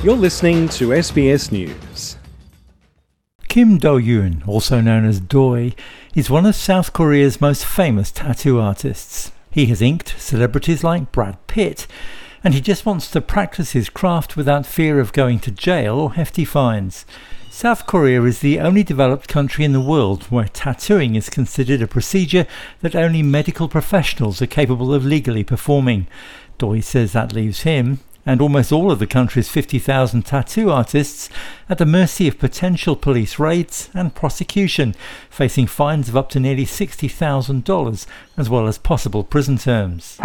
You're listening to SBS News. Kim Do-yoon, also known as Doi, is one of South Korea's most famous tattoo artists. He has inked celebrities like Brad Pitt, and he just wants to practice his craft without fear of going to jail or hefty fines. South Korea is the only developed country in the world where tattooing is considered a procedure that only medical professionals are capable of legally performing. Doi says that leaves him, and almost all of the country's 50,000 tattoo artists, at the mercy of potential police raids and prosecution, facing fines of up to nearly $60,000, as well as possible prison terms.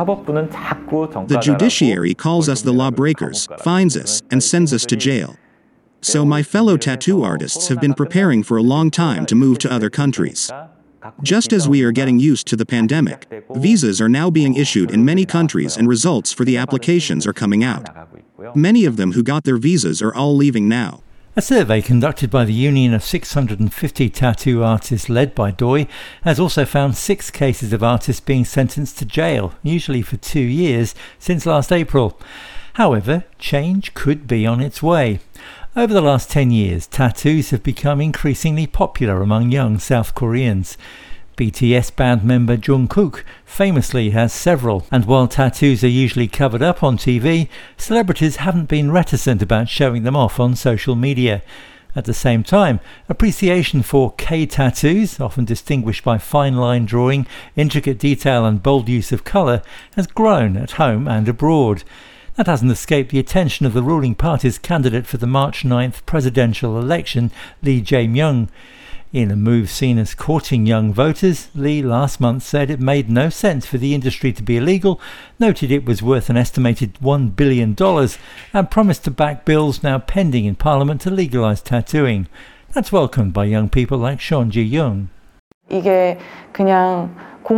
The judiciary calls us the lawbreakers, fines us, and sends us to jail. So my fellow tattoo artists have been preparing for a long time to move to other countries. Just as we are getting used to the pandemic, visas are now being issued in many countries and results for the applications are coming out. Many of them who got their visas are all leaving now. A survey conducted by the Union of 650 tattoo artists led by Doi has also found 6 cases of artists being sentenced to jail, usually for 2 years, since last April. However, change could be on its way. Over the last 10 years, tattoos have become increasingly popular among young South Koreans. BTS band member Jungkook famously has several, and while tattoos are usually covered up on TV, celebrities haven't been reticent about showing them off on social media. At the same time, appreciation for K-tattoos, often distinguished by fine line drawing, intricate detail and bold use of colour, has grown at home and abroad. That hasn't escaped the attention of the ruling party's candidate for the March 9th presidential election, Lee Jae-myung. In a move seen as courting young voters, Lee last month said it made no sense for the industry to be illegal, noted it was worth an estimated $1 billion, and promised to back bills now pending in Parliament to legalise tattooing. That's welcomed by young people like Sean Ji-young. 이게 그냥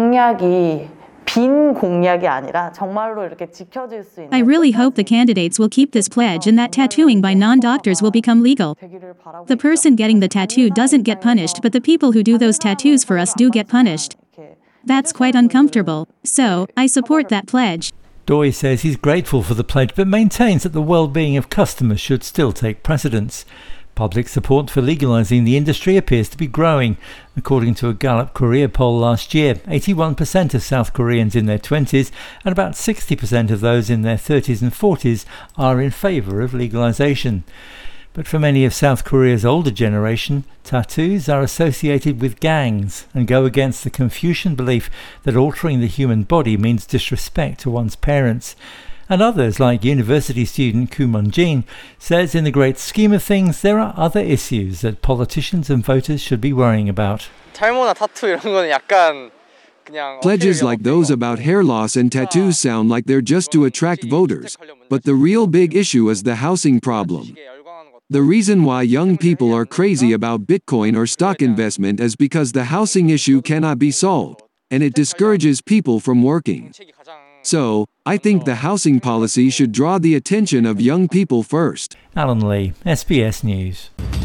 공약이 I really hope the candidates will keep this pledge and that tattooing by non-doctors will become legal. The person getting the tattoo doesn't get punished, but the people who do those tattoos for us do get punished. That's quite uncomfortable. So, I support that pledge. Doi says he's grateful for the pledge, but maintains that the well-being of customers should still take precedence. Public support for legalising the industry appears to be growing. According to a Gallup Korea poll last year, 81% of South Koreans in their 20s and about 60% of those in their 30s and 40s are in favour of legalisation. But for many of South Korea's older generation, tattoos are associated with gangs and go against the Confucian belief that altering the human body means disrespect to one's parents. And others, like university student Koo Mun-jin, says in the great scheme of things there are other issues that politicians and voters should be worrying about. Pledges like those about hair loss and tattoos sound like they're just to attract voters, but the real big issue is the housing problem. The reason why young people are crazy about Bitcoin or stock investment is because the housing issue cannot be solved, and it discourages people from working. So, I think the housing policy should draw the attention of young people first. Alan Lee, SBS News.